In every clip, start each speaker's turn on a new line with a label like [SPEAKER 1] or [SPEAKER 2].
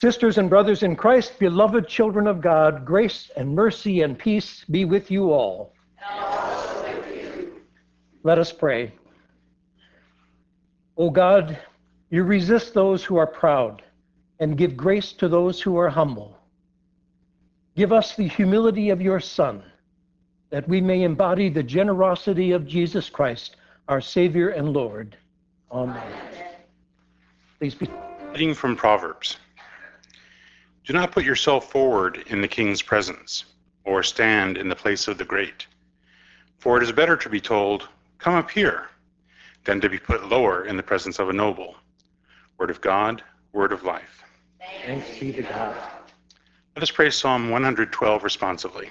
[SPEAKER 1] Sisters and brothers in Christ, beloved children of God, grace and mercy and peace be with you all. Let us pray. O God, you resist those who are proud and give grace to those who are humble. Give us the humility of your Son, that we may embody the generosity of Jesus Christ, our Savior and Lord. Amen. Please be.
[SPEAKER 2] Reading from Proverbs. Do not put yourself forward in the king's presence, or stand in the place of the great. For it is better to be told, "Come up here," than to be put lower in the presence of a noble. Word of God, word of life.
[SPEAKER 1] Thanks be to God.
[SPEAKER 2] Let us pray Psalm 112 responsively.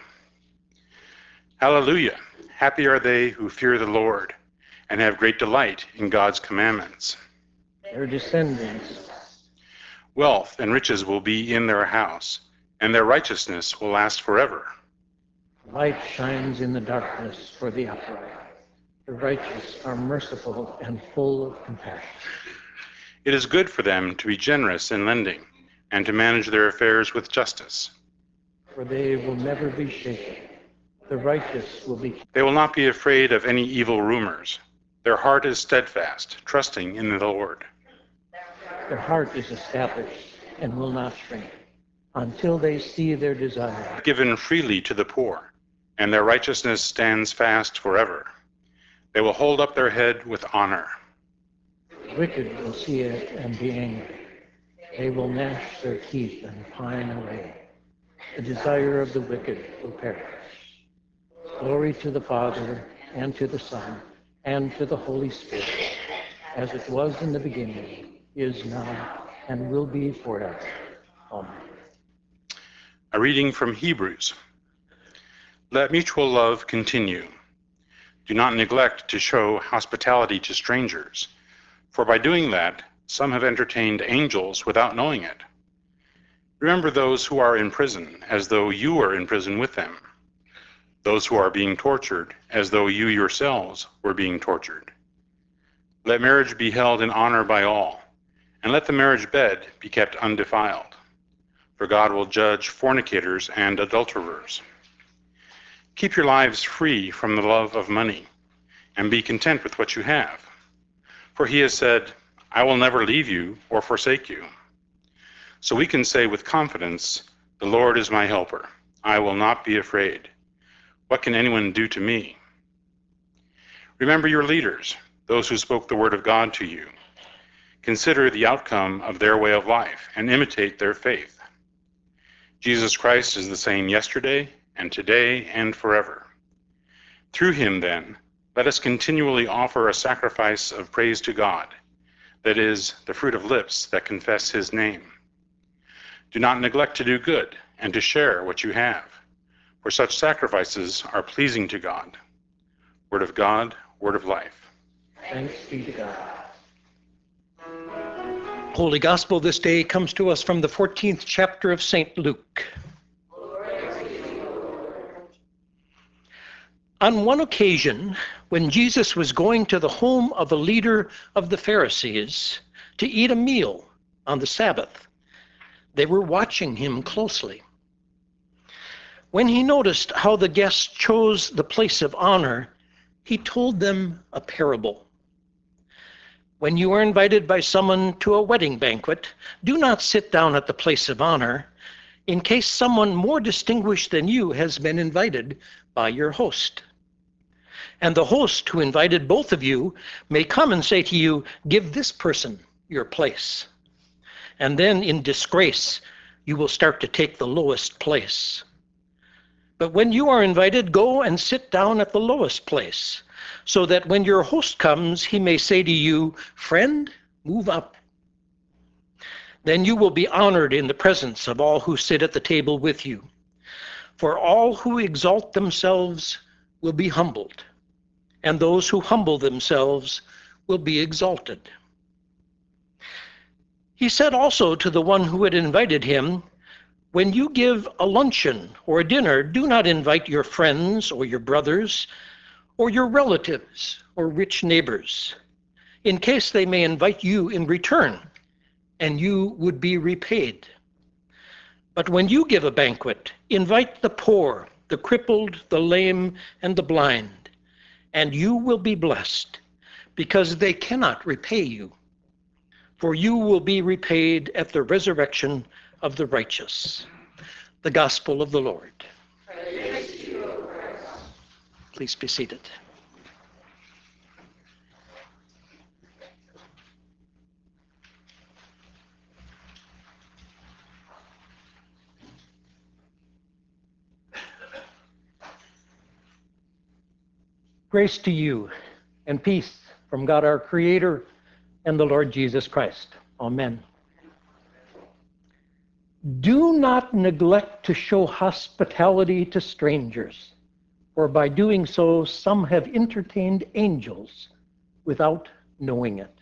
[SPEAKER 2] Hallelujah! Happy are they who fear the Lord and have great delight in God's commandments.
[SPEAKER 1] Their descendants.
[SPEAKER 2] Wealth and riches will be in their house, and their righteousness will last forever.
[SPEAKER 1] Light shines in the darkness for the upright. The righteous are merciful and full of compassion.
[SPEAKER 2] It is good for them to be generous in lending and to manage their affairs with justice.
[SPEAKER 1] For they will never be shaken. The righteous will be.
[SPEAKER 2] They will not be afraid of any evil rumors. Their heart is steadfast, trusting in the Lord.
[SPEAKER 1] Their heart is established and will not shrink until they see their desire.
[SPEAKER 2] Given freely to the poor, and their righteousness stands fast forever. They will hold up their head with honor.
[SPEAKER 1] The wicked will see it and be angry. They will gnash their teeth and pine away. The desire of the wicked will perish. Glory to the Father, and to the Son, and to the Holy Spirit, as it was in the beginning, is now, and will be forever. Amen.
[SPEAKER 2] A reading from Hebrews. Let mutual love continue. Do not neglect to show hospitality to strangers, for by doing that, some have entertained angels without knowing it. Remember those who are in prison, as though you were in prison with them. Those who are being tortured, as though you yourselves were being tortured. Let marriage be held in honor by all, and let the marriage bed be kept undefiled. For God will judge fornicators and adulterers. Keep your lives free from the love of money, and be content with what you have. For he has said, "I will never leave you or forsake you." So we can say with confidence, "The Lord is my helper. I will not be afraid. What can anyone do to me?" Remember your leaders, those who spoke the word of God to you. Consider the outcome of their way of life and imitate their faith. Jesus Christ is the same yesterday and today and forever. Through him, then, let us continually offer a sacrifice of praise to God, that is, the fruit of lips that confess his name. Do not neglect to do good and to share what you have, for such sacrifices are pleasing to God. Word of God, word of life.
[SPEAKER 1] Thanks be to God. Holy Gospel this day comes to us from the 14th chapter of St. Luke. On one occasion, when Jesus was going to the home of a leader of the Pharisees to eat a meal on the Sabbath, they were watching him closely. When he noticed how the guests chose the place of honor, he told them a parable. When you are invited by someone to a wedding banquet, do not sit down at the place of honor, in case someone more distinguished than you has been invited by your host. And the host who invited both of you may come and say to you, "Give this person your place." And then in disgrace, you will start to take the lowest place. But when you are invited, go and sit down at the lowest place, so that when your host comes, he may say to you, "Friend, move up." Then you will be honored in the presence of all who sit at the table with you. For all who exalt themselves will be humbled, and those who humble themselves will be exalted. He said also to the one who had invited him, "When you give a luncheon or a dinner, do not invite your friends or your brothers or your relatives or rich neighbors, in case they may invite you in return, and you would be repaid. But when you give a banquet, invite the poor, the crippled, the lame, and the blind, and you will be blessed, because they cannot repay you. For you will be repaid at the resurrection of the righteous. The Gospel of the Lord.
[SPEAKER 3] Praise to you, O Christ.
[SPEAKER 1] Please be seated. Grace to you and peace from God our Creator and the Lord Jesus Christ. Amen. Do not neglect to show hospitality to strangers, for by doing so, some have entertained angels without knowing it.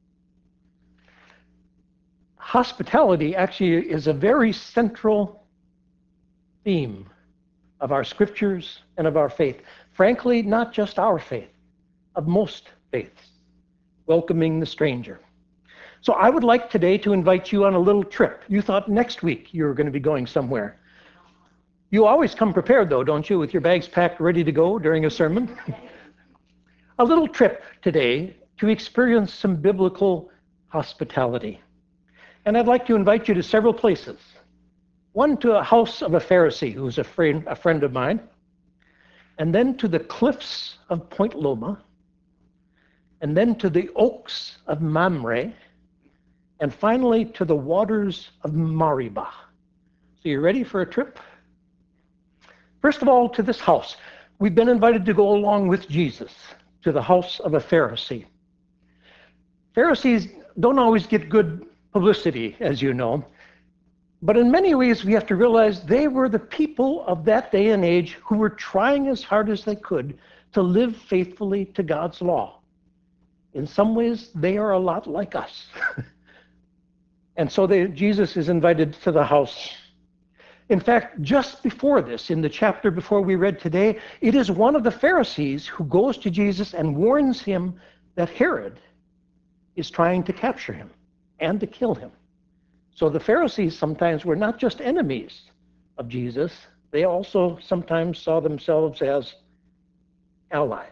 [SPEAKER 1] Hospitality actually is a very central theme of our scriptures and of our faith. Frankly, not just our faith, of most faiths, welcoming the stranger. So I would like today to invite you on a little trip. You thought next week you were going to be going somewhere. You always come prepared, though, don't you, with your bags packed ready to go during a sermon? A little trip today to experience some biblical hospitality. And I'd like to invite you to several places. One, to a house of a Pharisee who's a friend of mine, and then to the cliffs of Point Loma, and then to the oaks of Mamre, and finally to the waters of Mariba. So you ready for a trip? First of all, to this house. We've been invited to go along with Jesus to the house of a Pharisee. Pharisees don't always get good publicity, as you know. But in many ways, we have to realize they were the people of that day and age who were trying as hard as they could to live faithfully to God's law. In some ways, they are a lot like us. And so Jesus is invited to the house. In fact, just before this, in the chapter before we read today, it is one of the Pharisees who goes to Jesus and warns him that Herod is trying to capture him and to kill him. So the Pharisees sometimes were not just enemies of Jesus, they also sometimes saw themselves as allies.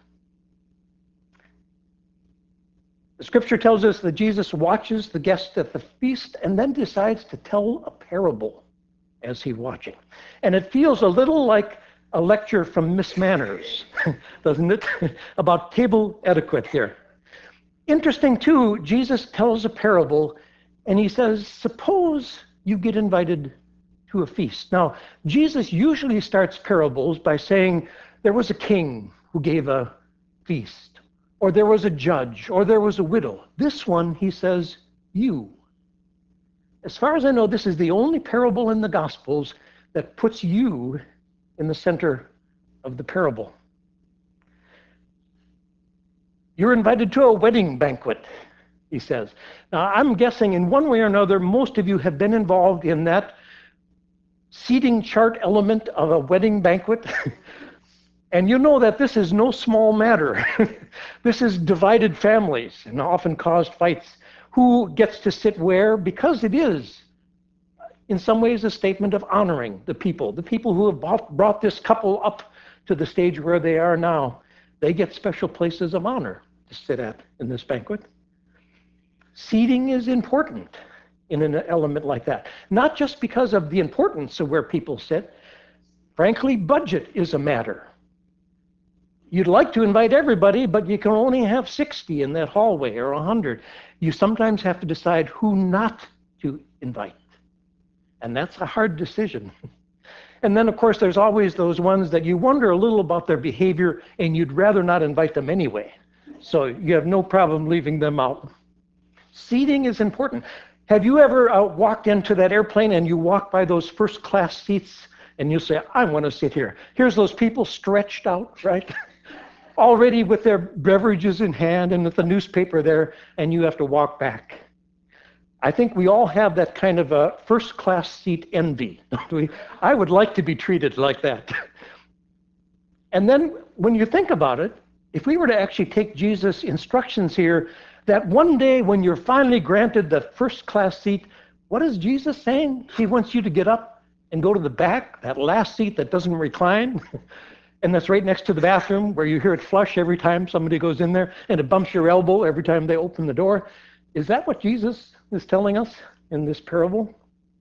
[SPEAKER 1] The scripture tells us that Jesus watches the guests at the feast and then decides to tell a parable as he's watching. And it feels a little like a lecture from Miss Manners, doesn't it? About table etiquette here. Interesting too, Jesus tells a parable and he says, suppose you get invited to a feast. Now, Jesus usually starts parables by saying there was a king who gave a feast, or there was a judge, or there was a widow. This one, he says, you. As far as I know, this is the only parable in the Gospels that puts you in the center of the parable. You're invited to a wedding banquet, he says. Now, I'm guessing in one way or another, most of you have been involved in that seating chart element of a wedding banquet. And you know that this is no small matter. This is divided families and often caused fights. Who gets to sit where? Because it is, in some ways, a statement of honoring the people who have brought this couple up to the stage where they are now. They get special places of honor to sit at in this banquet. Seating is important in an element like that, not just because of the importance of where people sit. Frankly, budget is a matter. You'd like to invite everybody, but you can only have 60 in that hallway or 100. You sometimes have to decide who not to invite. And that's a hard decision. And then, of course, there's always those ones that you wonder a little about their behavior and you'd rather not invite them anyway. So you have no problem leaving them out. Seating is important. Have you ever walked into that airplane and you walk by those first class seats and you say, I want to sit here. Here's those people stretched out, right? Already with their beverages in hand and with the newspaper there, and you have to walk back. I think we all have that kind of a first class seat envy, don't we? I would like to be treated like that. And then when you think about it, if we were to actually take Jesus' instructions here, that one day when you're finally granted the first class seat, What is Jesus saying? He wants you to get up and go to the back, that last seat that doesn't recline, and that's right next to the bathroom where you hear it flush every time somebody goes in there, and it bumps your elbow every time they open the door. Is that what Jesus is telling us in this parable?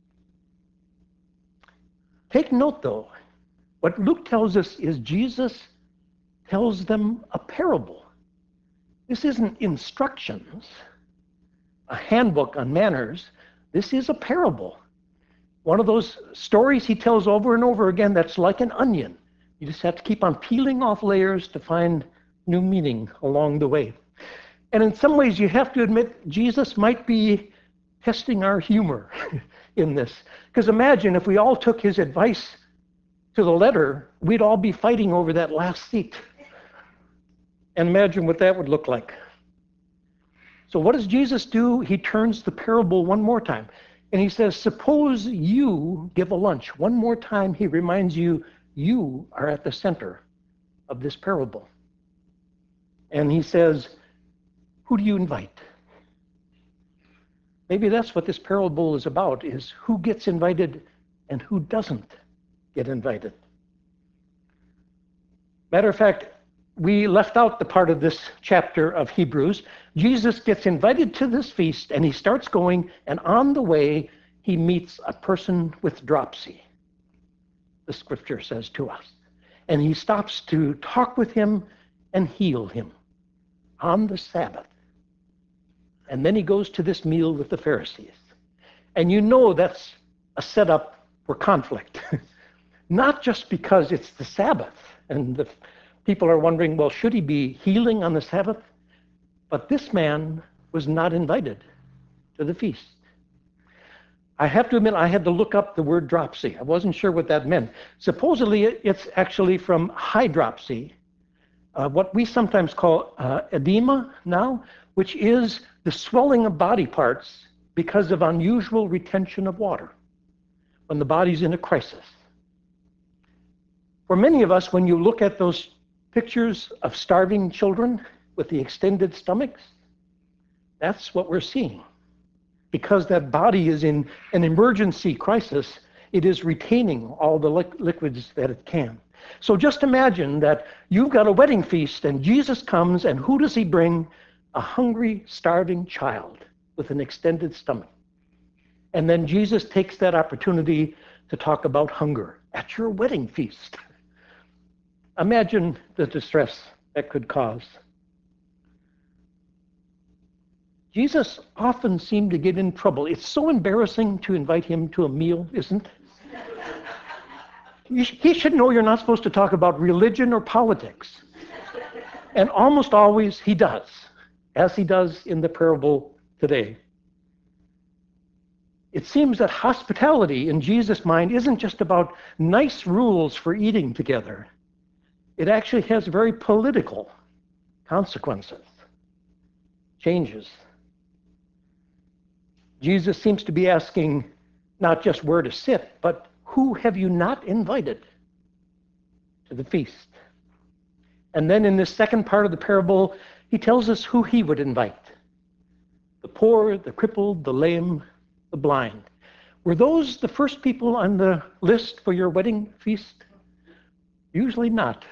[SPEAKER 1] Take note, though. What Luke tells us is Jesus tells them a parable. This isn't instructions, a handbook on manners. This is a parable. One of those stories he tells over and over again that's like an onion. You just have to keep on peeling off layers to find new meaning along the way. And in some ways, you have to admit, Jesus might be testing our humor in this. Because imagine if we all took his advice to the letter, we'd all be fighting over that last seat. And imagine what that would look like. So what does Jesus do? He turns the parable one more time. And he says, suppose you give a lunch. One more time, he reminds you, you are at the center of this parable. And he says, who do you invite? Maybe that's what this parable is about, is who gets invited and who doesn't get invited. Matter of fact, we left out the part of this chapter of Hebrews. Jesus gets invited to this feast, and he starts going, and on the way, he meets a person with dropsy, the scripture says to us. And he stops to talk with him and heal him on the Sabbath. And then he goes to this meal with the Pharisees. And you know that's a setup for conflict. Not just because it's the Sabbath, and the people are wondering, well, should he be healing on the Sabbath? But this man was not invited to the feast. I have to admit, I had to look up the word dropsy. I wasn't sure what that meant. Supposedly, it's actually from hydropsy, what we sometimes call edema now, which is the swelling of body parts because of unusual retention of water when the body's in a crisis. For many of us, when you look at those pictures of starving children with the extended stomachs, that's what we're seeing. Because that body is in an emergency crisis, it is retaining all the liquids that it can. So just imagine that you've got a wedding feast and Jesus comes, and who does he bring? A hungry, starving child with an extended stomach. And then Jesus takes that opportunity to talk about hunger at your wedding feast. Imagine the distress that could cause. Jesus often seemed to get in trouble. It's so embarrassing to invite him to a meal, isn't it? He should know you're not supposed to talk about religion or politics. And almost always he does, as he does in the parable today. It seems that hospitality in Jesus' mind isn't just about nice rules for eating together. It actually has very political consequences, changes. Jesus seems to be asking not just where to sit, but who have you not invited to the feast? And then in this second part of the parable, he tells us who he would invite. The poor, the crippled, the lame, the blind. Were those the first people on the list for your wedding feast? Usually not.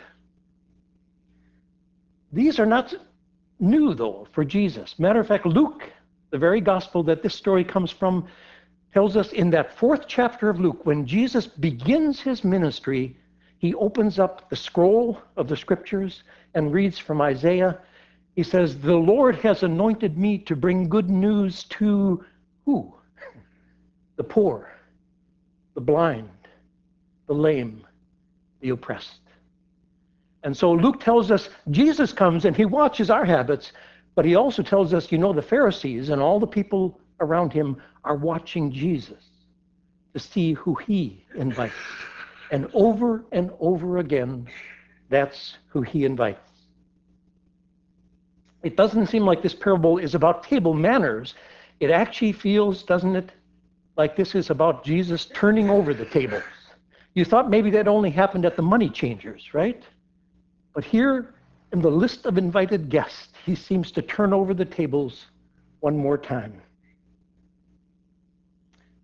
[SPEAKER 1] These are not new, though, for Jesus. Matter of fact, Luke, the very gospel that this story comes from, tells us in that 4th chapter of Luke, when Jesus begins his ministry, he opens up the scroll of the scriptures and reads from Isaiah. He says, the Lord has anointed me to bring good news to who? The poor, the blind, the lame, the oppressed. And so Luke tells us Jesus comes and he watches our habits, but he also tells us, the Pharisees and all the people around him are watching Jesus to see who he invites. And over again, that's who he invites. It doesn't seem like this parable is about table manners. It actually feels, doesn't it, like this is about Jesus turning over the tables. You thought maybe that only happened at the money changers, right? But here in the list of invited guests, he seems to turn over the tables one more time.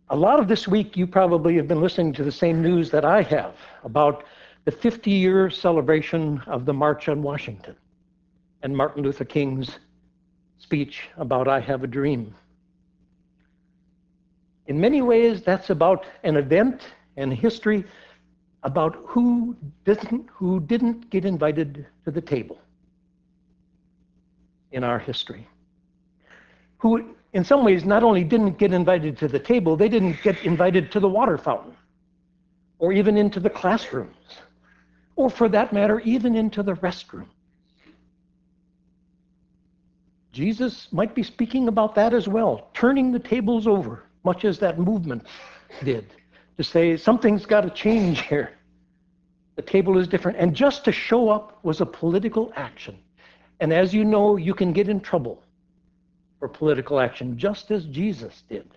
[SPEAKER 1] A lot of this week, you probably have been listening to the same news that I have about the 50-year celebration of the March on Washington and Martin Luther King's speech about "I Have a Dream." In many ways, that's about an event and history about who didn't get invited to the table in our history. Who, in some ways, not only didn't get invited to the table, they didn't get invited to the water fountain, or even into the classrooms, or for that matter, even into the restroom. Jesus might be speaking about that as well, turning the tables over, much as that movement did, to say something's got to change here. The table is different. And just to show up was a political action. And as you know, you can get in trouble for political action, just as Jesus did.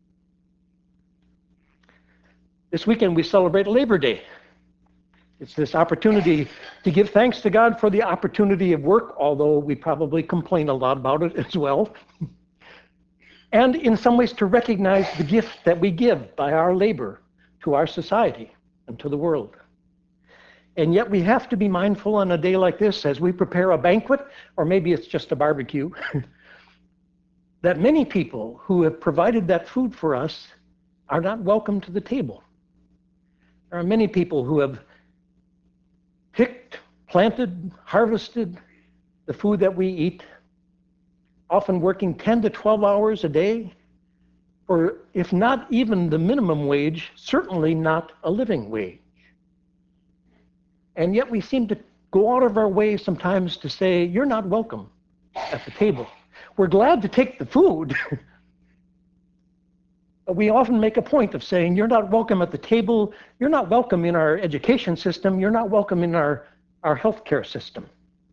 [SPEAKER 1] This weekend we celebrate Labor Day. It's this opportunity to give thanks to God for the opportunity of work, although we probably complain a lot about it as well. And in some ways to recognize the gift that we give by our labor to our society and to the world. And yet we have to be mindful on a day like this, as we prepare a banquet, or maybe it's just a barbecue, that many people who have provided that food for us are not welcome to the table. There are many people who have picked, planted, harvested the food that we eat, often working 10 to 12 hours a day for, if not even the minimum wage, certainly not a living wage. And yet we seem to go out of our way sometimes to say, you're not welcome at the table. We're glad to take the food, but we often make a point of saying, you're not welcome at the table, you're not welcome in our education system, you're not welcome in our healthcare system.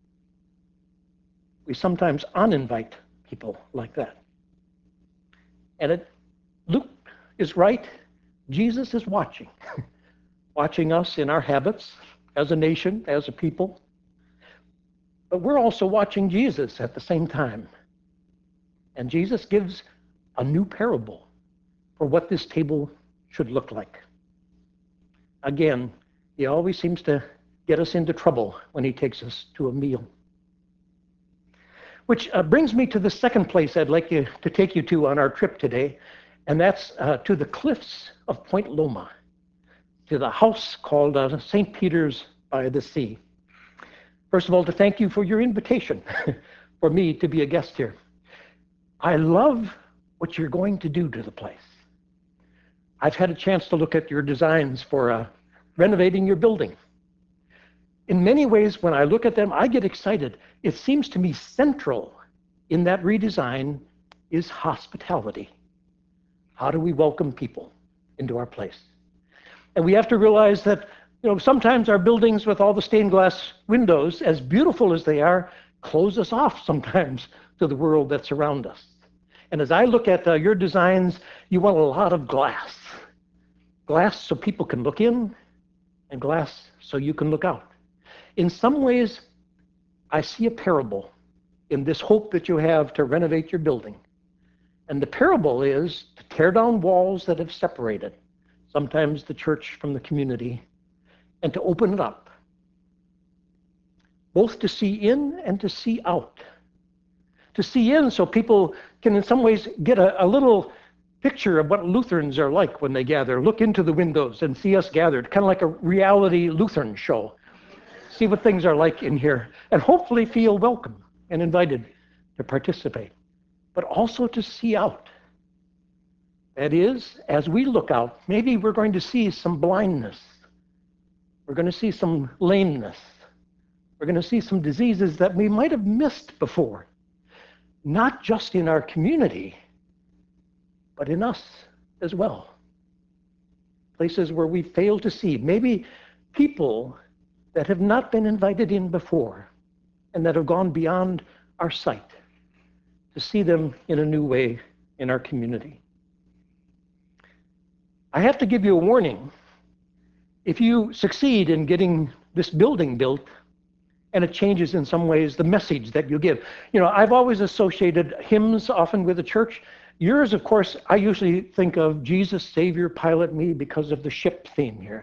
[SPEAKER 1] We sometimes uninvite people like that. And Luke is right. Jesus is watching, watching us in our habits as a nation, as a people. But we're also watching Jesus at the same time. And Jesus gives a new parable for what this table should look like. Again, he always seems to get us into trouble when he takes us to a meal. Which brings me to the second place I'd like to take you to on our trip today, and that's to the cliffs of Point Loma, to the house called St. Peter's by the Sea. First of all, to thank you for your invitation for me to be a guest here. I love what you're going to do to the place. I've had a chance to look at your designs for renovating your building. In many ways, when I look at them, I get excited. It seems to me central in that redesign is hospitality. How do we welcome people into our place? And we have to realize that, sometimes our buildings with all the stained glass windows, as beautiful as they are, close us off sometimes to the world that's around us. And as I look at your designs, you want a lot of glass. Glass so people can look in, and glass so you can look out. In some ways, I see a parable in this hope that you have to renovate your building. And the parable is to tear down walls that have separated, sometimes the church from the community, and to open it up, both to see in and to see out. To see in so people can in some ways get a little picture of what Lutherans are like when they gather, look into the windows and see us gathered, kind of like a reality Lutheran show. See what things are like in here, and hopefully feel welcome and invited to participate, but also to see out. That is, as we look out, maybe we're going to see some blindness. We're going to see some lameness. We're going to see some diseases that we might have missed before, not just in our community, but in us as well. Places where we fail to see. Maybe people that have not been invited in before and that have gone beyond our sight, to see them in a new way in our community. I have to give you a warning. If you succeed in getting this building built, and it changes in some ways the message that you give. I've always associated hymns often with the church, Yours, of course, I usually think of Jesus, Savior, Pilot Me because of the ship theme here.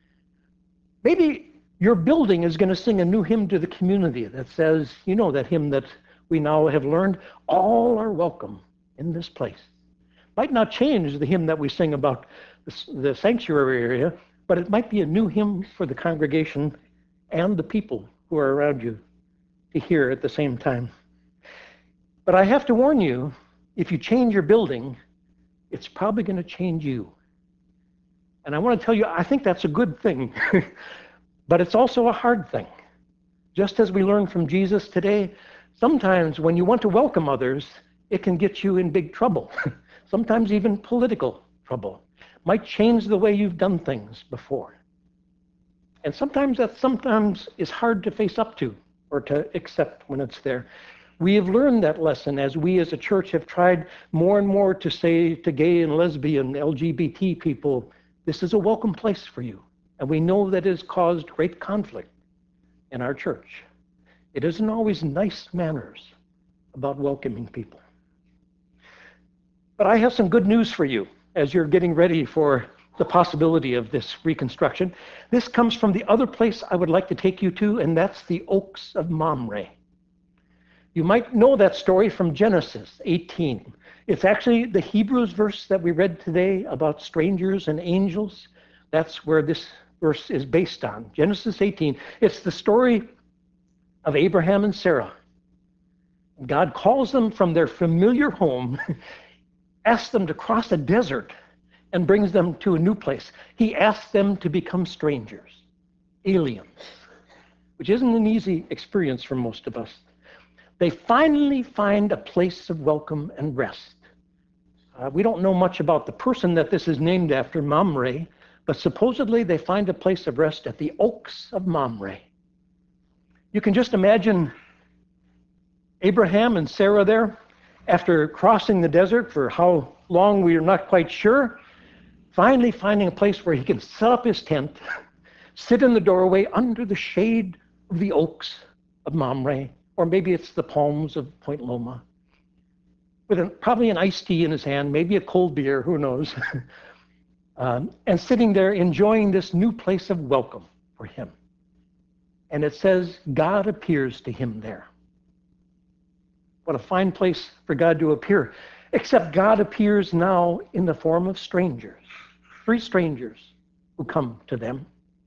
[SPEAKER 1] Maybe your building is going to sing a new hymn to the community that says, you know, that hymn that we now have learned, all are welcome in this place. Might not change the hymn that we sing about the sanctuary area, but it might be a new hymn for the congregation and the people who are around you to hear at the same time. But I have to warn you, if you change your building, it's probably going to change you. And I want to tell you, I think that's a good thing, but it's also a hard thing. Just as we learned from Jesus today, sometimes when you want to welcome others, it can get you in big trouble, sometimes even political trouble. Might change the way you've done things before. And sometimes that is hard to face up to or to accept when it's there. We have learned that lesson as we as a church have tried more and more to say to gay and lesbian, LGBT people, this is a welcome place for you. And we know that it has caused great conflict in our church. It isn't always nice manners about welcoming people. But I have some good news for you as you're getting ready for the possibility of this reconstruction. This comes from the other place I would like to take you to, and that's the Oaks of Mamre. You might know that story from Genesis 18. It's actually the Hebrews verse that we read today about strangers and angels. That's where this verse is based on, Genesis 18. It's the story of Abraham and Sarah. God calls them from their familiar home, asks them to cross a desert, and brings them to a new place. He asks them to become strangers, aliens, which isn't an easy experience for most of us. They finally find a place of welcome and rest. We don't know much about the person that this is named after, Mamre, but supposedly they find a place of rest at the Oaks of Mamre. You can just imagine Abraham and Sarah there, after crossing the desert for how long we are not quite sure, finally finding a place where he can set up his tent, sit in the doorway under the shade of the oaks of Mamre, or maybe it's the palms of Point Loma, with probably an iced tea in his hand, maybe a cold beer, who knows, and sitting there enjoying this new place of welcome for him. And it says, God appears to him there. What a fine place for God to appear. Except God appears now in the form of strangers. 3 strangers who come to them.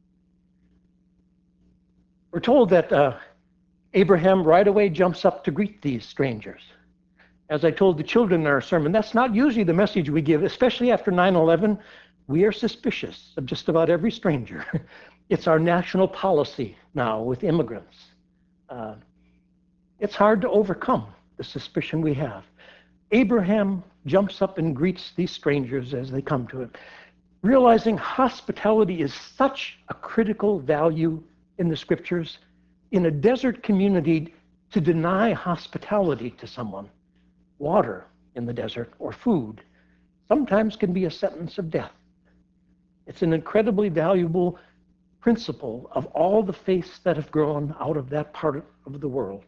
[SPEAKER 1] We're told that Abraham right away jumps up to greet these strangers. As I told the children in our sermon, that's not usually the message we give, especially after 9/11. We are suspicious of just about every stranger. It's our national policy now with immigrants. It's hard to overcome the suspicion we have. Abraham jumps up and greets these strangers as they come to him, realizing hospitality is such a critical value in the scriptures. In a desert community, to deny hospitality to someone, water in the desert or food, sometimes can be a sentence of death. It's an incredibly valuable principle of all the faiths that have grown out of that part of the world.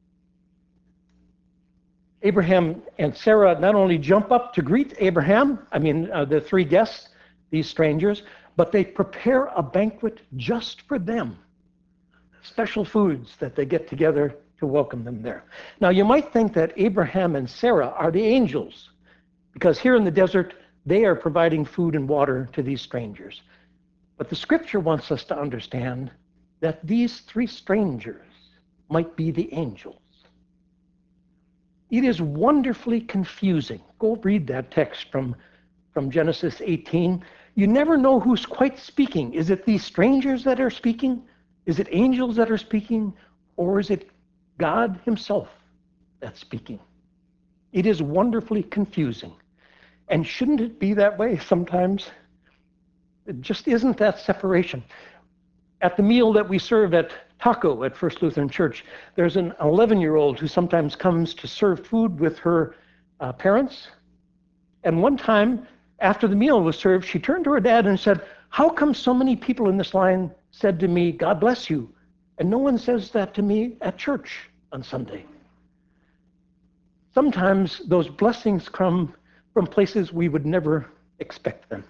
[SPEAKER 1] Abraham and Sarah not only jump up to greet the 3 guests, these strangers, but they prepare a banquet just for them. Special foods that they get together to welcome them there. Now, you might think that Abraham and Sarah are the angels, because here in the desert, they are providing food and water to these strangers. But the scripture wants us to understand that these 3 strangers might be the angels. It is wonderfully confusing. Go read that text from Genesis 18. You never know who's quite speaking. Is it these strangers that are speaking? Is it angels that are speaking? Or is it God himself that's speaking? It is wonderfully confusing. And shouldn't it be that way sometimes? It just isn't that separation. At the meal that we serve at Taco at First Lutheran Church, there's an 11-year-old who sometimes comes to serve food with her parents. And one time, after the meal was served, she turned to her dad and said, "How come so many people in this line said to me, 'God bless you,' and no one says that to me at church on Sunday?" Sometimes those blessings come from places we would never expect them.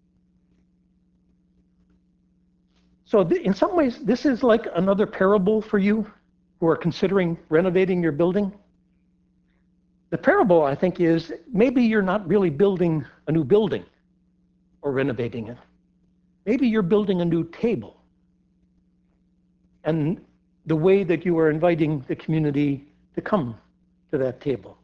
[SPEAKER 1] So in some ways, this is like another parable for you who are considering renovating your building. The parable, I think, is maybe you're not really building a new building or renovating it. Maybe you're building a new table. And the way that you are inviting the community to come to that table.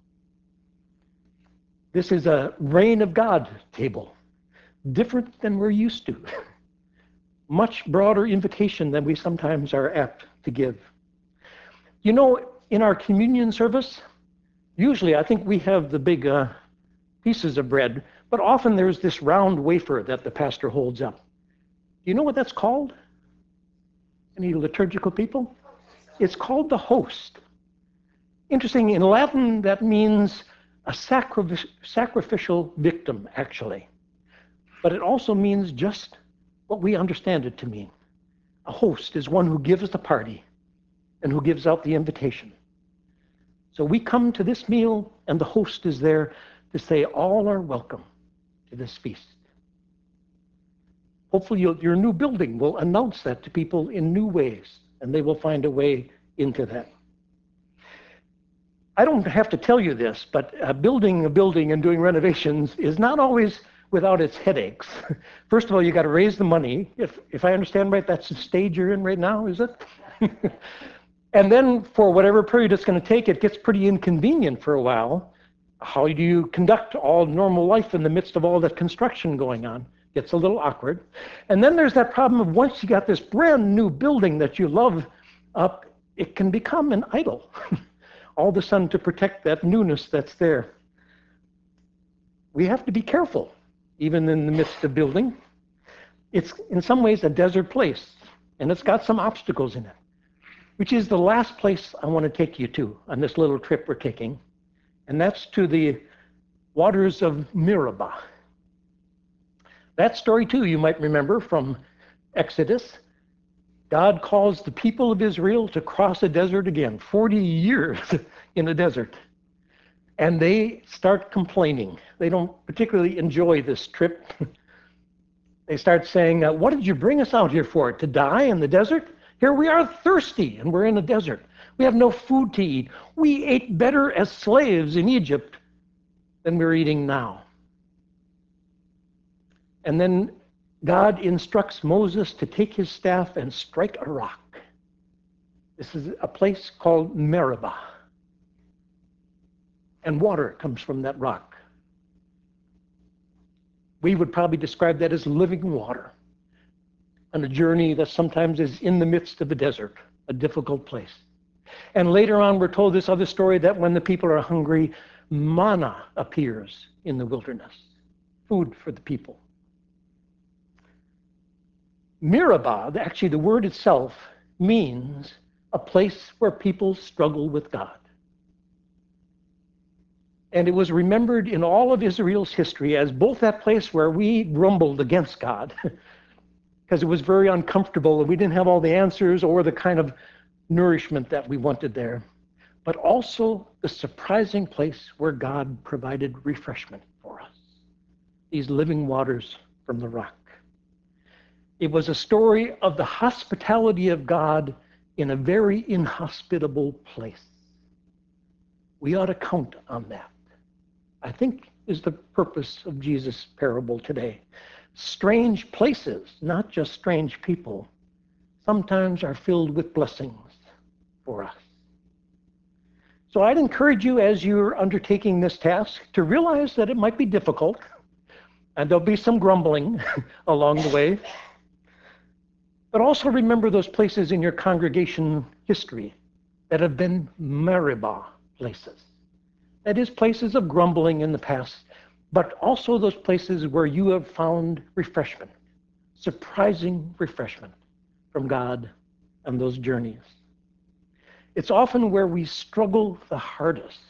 [SPEAKER 1] This is a reign of God table, different than we're used to. Much broader invitation than we sometimes are apt to give. You know, in our communion service, usually I think we have the big pieces of bread, but often there's this round wafer that the pastor holds up. Do you know what that's called? Any liturgical people? It's called the host. Interesting, in Latin that means a sacrificial victim, actually. But it also means just what we understand it to mean. A host is one who gives the party and who gives out the invitation. So we come to this meal and the host is there to say all are welcome to this feast. Hopefully your new building will announce that to people in new ways and they will find a way into that. I don't have to tell you this, but building a building and doing renovations is not always without its headaches. First of all, you got to raise the money. If I understand right, that's the stage you're in right now, is it? And then for whatever period it's going to take, it gets pretty inconvenient for a while. How do you conduct all normal life in the midst of all that construction going on? Gets a little awkward. And then there's that problem of once you got this brand new building that you love up, it can become an idol. All of a sudden to protect that newness that's there. We have to be careful, even in the midst of building. It's in some ways a desert place, and it's got some obstacles in it, which is the last place I want to take you to on this little trip we're taking, and that's to the waters of Meribah. That story, too, you might remember from Exodus. God calls the people of Israel to cross a desert again, 40 years in a desert. And they start complaining. They don't particularly enjoy this trip. They start saying, what did you bring us out here for? To die in the desert? Here we are thirsty and we're in a desert. We have no food to eat. We ate better as slaves in Egypt than we're eating now. And then God instructs Moses to take his staff and strike a rock. This is a place called Meribah. And water comes from that rock. We would probably describe that as living water on a journey that sometimes is in the midst of the desert, a difficult place. And later on, we're told this other story that when the people are hungry, manna appears in the wilderness, food for the people. Meribah, actually the word itself, means a place where people struggle with God. And it was remembered in all of Israel's history as both that place where we grumbled against God, because it was very uncomfortable and we didn't have all the answers or the kind of nourishment that we wanted there, but also the surprising place where God provided refreshment for us, these living waters from the rock. It was a story of the hospitality of God in a very inhospitable place. We ought to count on that, I think, is the purpose of Jesus' parable today. Strange places, not just strange people, sometimes are filled with blessings for us. So I'd encourage you as you're undertaking this task to realize that it might be difficult, and there'll be some grumbling along the way. But also remember those places in your congregation history that have been Meribah places. That is, places of grumbling in the past, but also those places where you have found refreshment, surprising refreshment from God on those journeys. It's often where we struggle the hardest.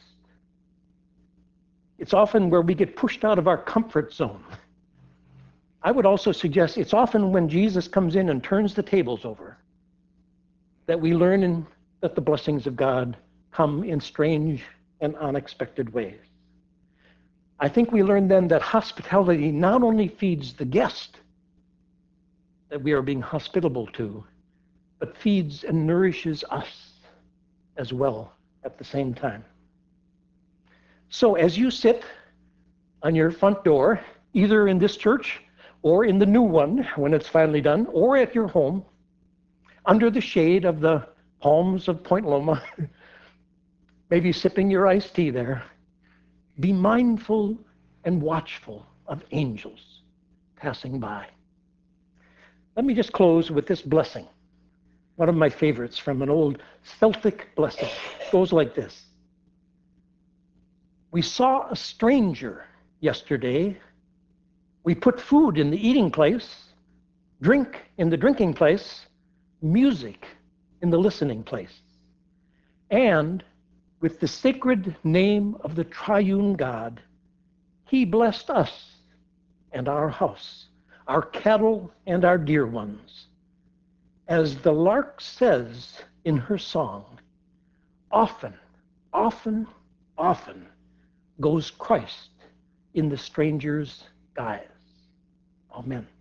[SPEAKER 1] It's often where we get pushed out of our comfort zone. I would also suggest it's often when Jesus comes in and turns the tables over that we learn that the blessings of God come in strange and unexpected ways. I think we learned then that hospitality not only feeds the guest that we are being hospitable to, but feeds and nourishes us as well at the same time. So as you sit on your front door, either in this church or in the new one when it's finally done, or at your home, under the shade of the palms of Point Loma, maybe sipping your iced tea there, be mindful and watchful of angels passing by. Let me just close with this blessing. One of my favorites from an old Celtic blessing. It goes like this. We saw a stranger yesterday. We put food in the eating place, drink in the drinking place, music in the listening place. And with the sacred name of the triune God, he blessed us and our house, our cattle and our dear ones. As the lark says in her song, often, often, often goes Christ in the stranger's guise. Amen.